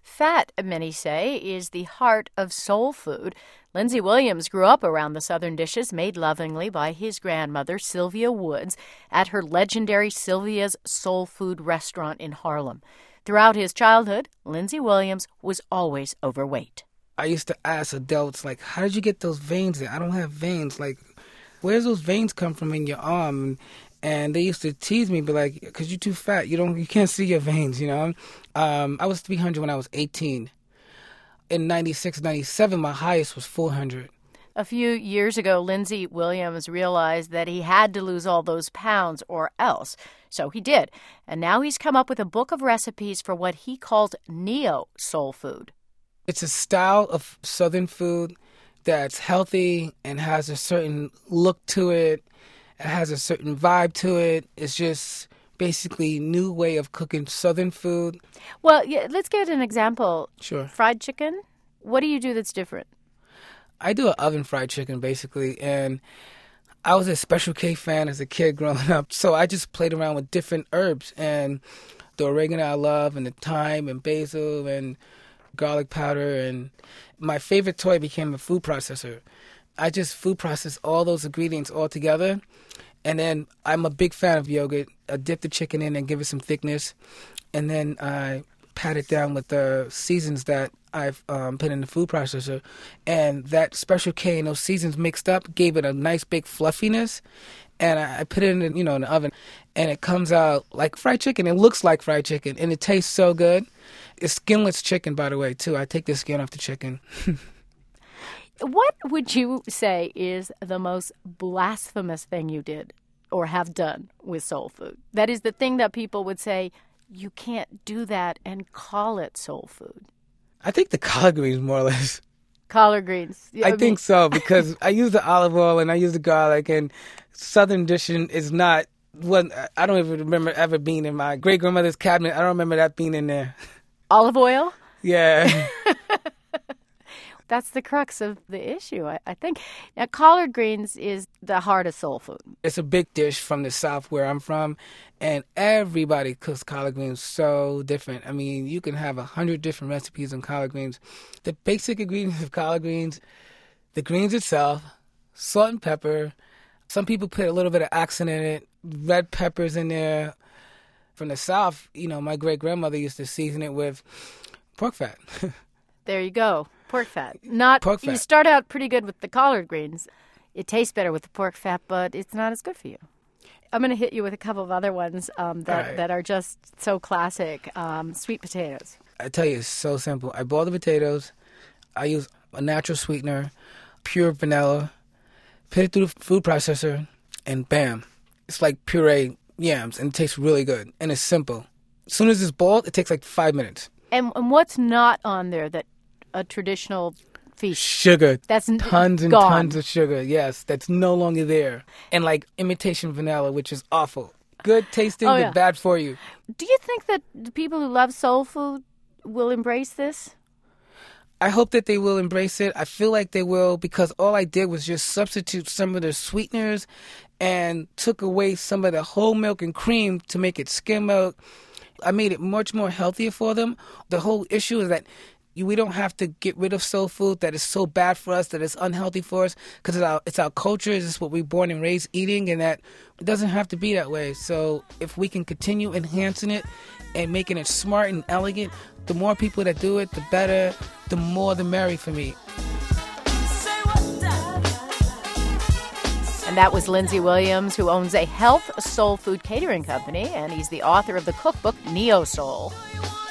Fat, many say, is the heart of soul food. Lindsay Williams grew up around the Southern dishes made lovingly by his grandmother, Sylvia Woods, at her legendary Sylvia's Soul Food restaurant in Harlem. Throughout his childhood, Lindsay Williams was always overweight. I used to ask adults, like, how did you get those veins in? I don't have veins. Like, where's those veins come from in your arm? And they used to tease me, be like, because you're too fat. You can't see your veins, you know? I was 300 when I was 18. In 96, 97, my highest was 400. A few years ago, Lindsay Williams realized that he had to lose all those pounds or else. So he did. And now he's come up with a book of recipes for what he calls neo-soul food. It's a style of Southern food that's healthy and has a certain look to it. It has a certain vibe to it. It's just basically new way of cooking Southern food. Well, yeah, let's get an example. Sure. Fried chicken? What do you do that's different? I do an oven fried chicken, basically, and I was a Special K fan as a kid growing up, so I just played around with different herbs, and the oregano I love, and the thyme, and basil, and garlic powder, and my favorite toy became a food processor. I just food process all those ingredients all together, and then I'm a big fan of yogurt. I dip the chicken in and give it some thickness, and then I pat it down with the seasons that I've put in the food processor, and that Special K and those seasons mixed up gave it a nice big fluffiness, and I put it in the oven, and it comes out like fried chicken. It looks like fried chicken, and it tastes so good. It's skinless chicken, by the way, too. I take the skin off the chicken. What would you say is the most blasphemous thing you did or have done with soul food? That is the thing that people would say, you can't do that and call it soul food. I think the collard greens, more or less. Collard greens. I think so, because I use the olive oil and I use the garlic, and Southern dishing is not what I don't even remember ever being in my great-grandmother's cabinet. I don't remember that being in there. Olive oil? Yeah. That's the crux of the issue, I think. Now, collard greens is the heart of soul food. It's a big dish from the South where I'm from, and everybody cooks collard greens so different. I mean, you can have 100 different recipes on collard greens. The basic ingredients of collard greens, the greens itself, salt and pepper. Some people put a little bit of accent in it, red peppers in there. From the South, my great-grandmother used to season it with pork fat. There you go. Pork fat. Pork fat. You start out pretty good with the collard greens. It tastes better with the pork fat, but it's not as good for you. I'm going to hit you with a couple of other ones that are just so classic. Sweet potatoes. I tell you, it's so simple. I boil the potatoes. I use a natural sweetener, pure vanilla, put it through the food processor, and bam. It's like puree yams, and it tastes really good, and it's simple. As soon as it's boiled, it takes like 5 minutes. And what's not on there that a traditional feast? Sugar. That's tons and gone. Tons of sugar, yes. That's no longer there. And like imitation vanilla, which is awful. Good tasting, but bad for you. Do you think that the people who love soul food will embrace this? I hope that they will embrace it. I feel like they will, because all I did was just substitute some of the sweeteners and took away some of the whole milk and cream to make it skim milk. I made it much more healthier for them. The whole issue is that we don't have to get rid of soul food that is so bad for us, that it's unhealthy for us, because it's our culture, it's what we're born and raised eating, and that it doesn't have to be that way. So if we can continue enhancing it and making it smart and elegant, the more people that do it, the better, the more the merry for me. And that was Lindsay Williams, who owns a health soul food catering company, and he's the author of the cookbook Neo Soul.